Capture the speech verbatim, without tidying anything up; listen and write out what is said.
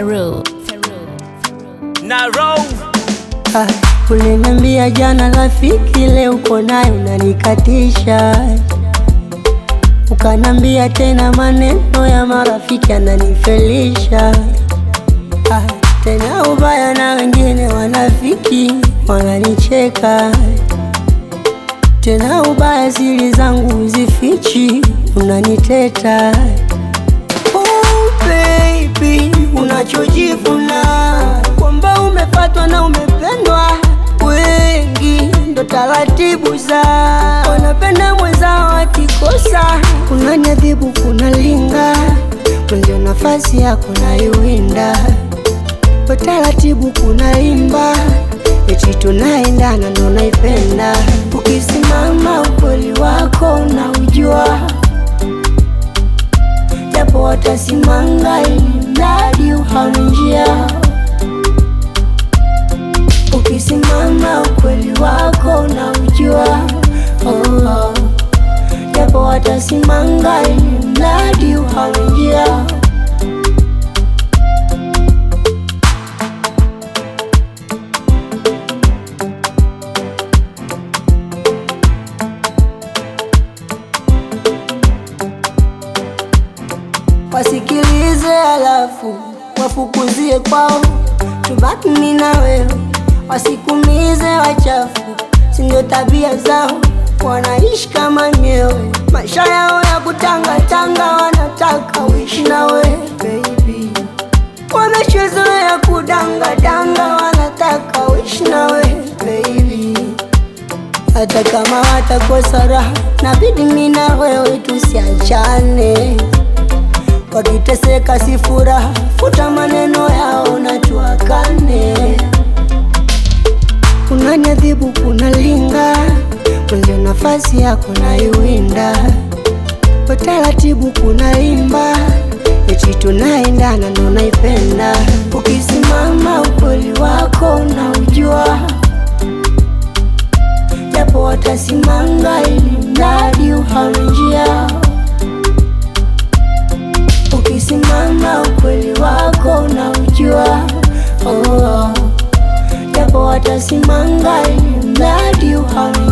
Feru Naro. Ah, uliniambia jana rafiki, leo uko naye unanikatisha. Ukanambia tena maneno ya marafiki yananifelisha. Ah, tena ubaya na wengine wanafiki wananicheka. Tena ubaya siri zangu uzifichi, unaniteta. Oh baby, unachojivuna kwamba umepatwa na umependwa. Wengi ndo taratibu za wanapenda mwenzao akikosa. Unaniadhibu kunalinga, ndio nafasi yako naiwinda. Kwa taratibu kunaimba, eti tunaendana ndo naipenda. Ukisimama ukweli wako unaujua, japo watasimanga ili mradi uhame njia. Ukisimama ukweli wako unaujua, oh, oh, japo watasimanga ili mradi uhame njia. Wasikilize alafu wafukuzie kwao, tubaki mimi na wewe. Wasikumize wachafu, si ndio tabia zao, wanaishi kama nyewe. Maisha yao ya kutanga tanga, wanataka uishi na wewe baby. Wameshazoea kudanga danga, wanataka uishi na wewe baby. Hata kama watakosa raha, nabidi mimi na wewe tusiachane. Wakiteseka si furaha, futa maneno yao na tuakane. Unaniadhibu kunalinga, ndio nafasi yako naiwinda. Kwa taratibu kunaimba, eti tunaendana ndo naipenda. Ukisimama ukweli wako unaujua, japo watasimanga ili mradi uhame njia. Ukisimama ukweli wako unaujua, oh, oh, japo watasimanga ili mradi uhame